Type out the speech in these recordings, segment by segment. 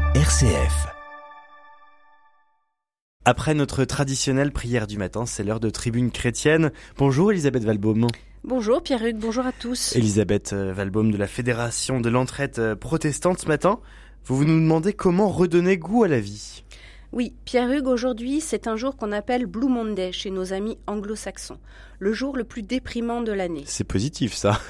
RCF. Après notre traditionnelle prière du matin, c'est l'heure de Tribune chrétienne. Bonjour Elisabeth Valbaum. Bonjour Pierre-Hugues, bonjour à tous. Elisabeth Valbaum de la Fédération de l'entraide protestante ce matin. Vous nous demandez comment redonner goût à la vie. Oui, Pierre-Hugues, aujourd'hui c'est un jour qu'on appelle Blue Monday chez nos amis anglo-saxons. Le jour le plus déprimant de l'année. C'est positif ça.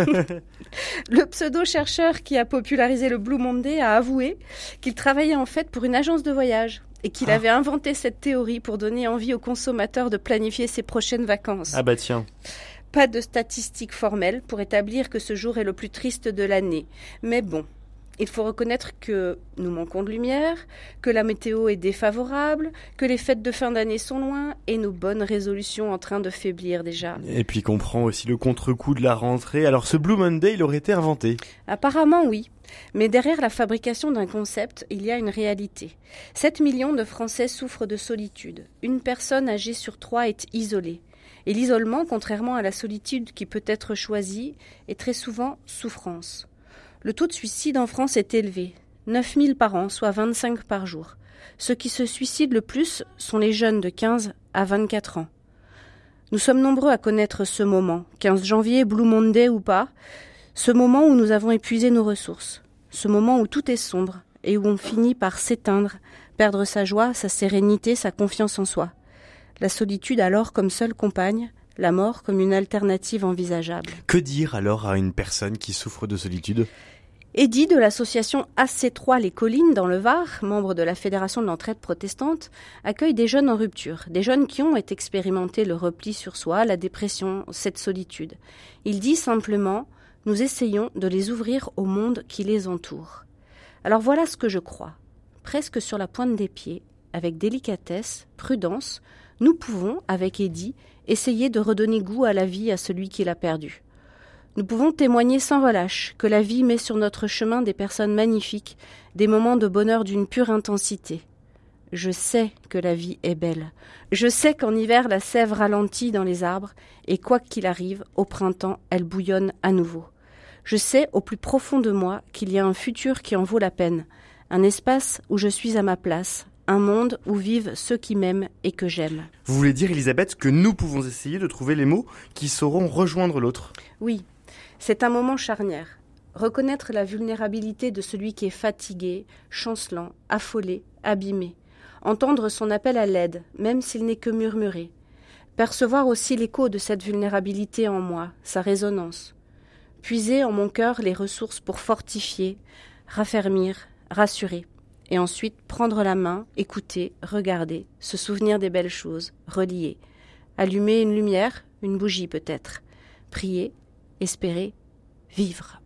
Le pseudo-chercheur qui a popularisé le Blue Monday a avoué qu'il travaillait en fait pour une agence de voyage et qu'il avait inventé cette théorie pour donner envie aux consommateurs de planifier ses prochaines vacances. Ah bah tiens. Pas de statistiques formelles pour établir que ce jour est le plus triste de l'année. Mais bon, il faut reconnaître que nous manquons de lumière, que la météo est défavorable, que les fêtes de fin d'année sont loin et nos bonnes résolutions en train de faiblir déjà. Et puis qu'on prend aussi le contre-coup de la rentrée. Alors ce Blue Monday, il aurait été inventé. Apparemment oui, mais derrière la fabrication d'un concept, il y a une réalité. 7 millions de Français souffrent de solitude. Une personne âgée sur 3 est isolée. Et l'isolement, contrairement à la solitude qui peut être choisie, est très souvent souffrance. Le taux de suicide en France est élevé, 9 000 par an, soit 25 par jour. Ceux qui se suicident le plus sont les jeunes de 15 à 24 ans. Nous sommes nombreux à connaître ce moment, 15 janvier, Blue Monday ou pas, ce moment où nous avons épuisé nos ressources, ce moment où tout est sombre et où on finit par s'éteindre, perdre sa joie, sa sérénité, sa confiance en soi. La solitude alors comme seule compagne, la mort comme une alternative envisageable. Que dire alors à une personne qui souffre de solitude ? Eddy de l'association AC3 Les Collines dans le Var, membre de la Fédération de l'entraide protestante, accueille des jeunes en rupture, des jeunes qui ont expérimenté le repli sur soi, la dépression, cette solitude. Il dit simplement « Nous essayons de les ouvrir au monde qui les entoure ». Alors voilà ce que je crois. Presque sur la pointe des pieds, avec délicatesse, prudence, nous pouvons, avec Eddy, essayer de redonner goût à la vie à celui qui l'a perdue. Nous pouvons témoigner sans relâche que la vie met sur notre chemin des personnes magnifiques, des moments de bonheur d'une pure intensité. Je sais que la vie est belle. Je sais qu'en hiver, la sève ralentit dans les arbres et quoi qu'il arrive, au printemps, elle bouillonne à nouveau. Je sais au plus profond de moi qu'il y a un futur qui en vaut la peine, un espace où je suis à ma place, un monde où vivent ceux qui m'aiment et que j'aime. Vous voulez dire, Elisabeth, que nous pouvons essayer de trouver les mots qui sauront rejoindre l'autre ? Oui, c'est un moment charnière. Reconnaître la vulnérabilité de celui qui est fatigué, chancelant, affolé, abîmé. Entendre son appel à l'aide, même s'il n'est que murmuré. Percevoir aussi l'écho de cette vulnérabilité en moi, sa résonance. Puiser en mon cœur les ressources pour fortifier, raffermir, rassurer. Et ensuite prendre la main, écouter, regarder, se souvenir des belles choses, relier. Allumer une lumière, une bougie peut-être. Prier, espérer, vivre.